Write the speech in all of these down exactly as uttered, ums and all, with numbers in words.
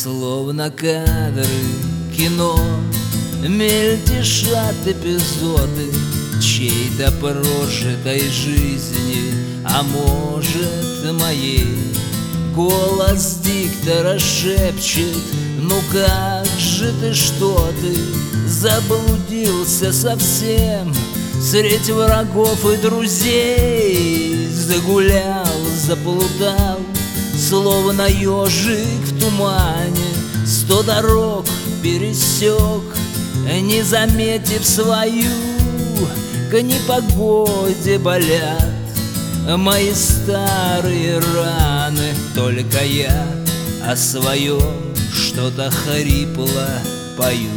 Словно кадры кино мельтешат эпизоды чьей-то прожитой жизни, а может моей. Голос диктора шепчет: ну как же ты, что ты заблудился совсем средь врагов и друзей? Загулял, заплутал, словно ежик в тумане, сто дорог пересек, не заметив свою. К непогоде болят мои старые раны, только я о своем что-то хрипло пою.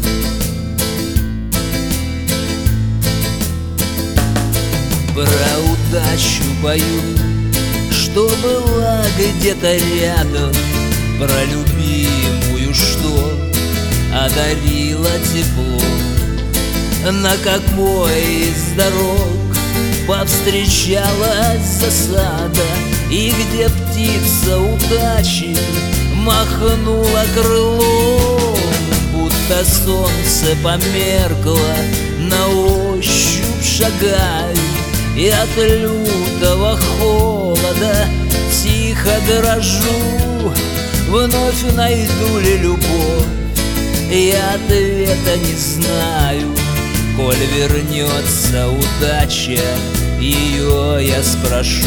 Про удачу пою, что была где-то рядом, про любимую, что одарила тепло. На какой из дорог повстречалась засада, и где птица удачи махнула крылом. Будто солнце померкло, на ощупь шагаю, и от лютого холода тихо дрожу. Вновь найду ли любовь? Я ответа не знаю. Коль вернется удача, ее я спрошу.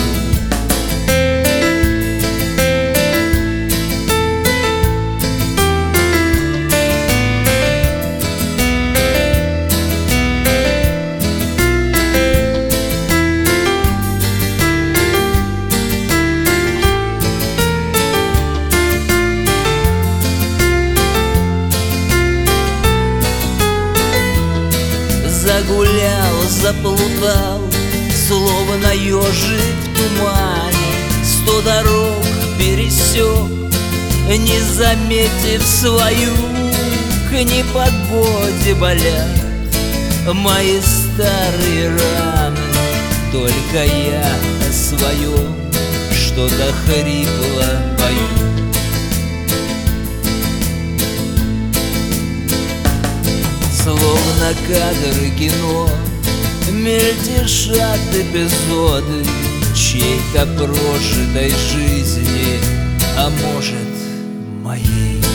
Загулял, заплутал, словно ежик в тумане, сто дорог пересек, не заметив свою. К непогоде болят мои старые раны, только я о своем что-то хрипло пою. Словно кадры кино мельтешат эпизоды чьей-то прожитой жизни, а может моей.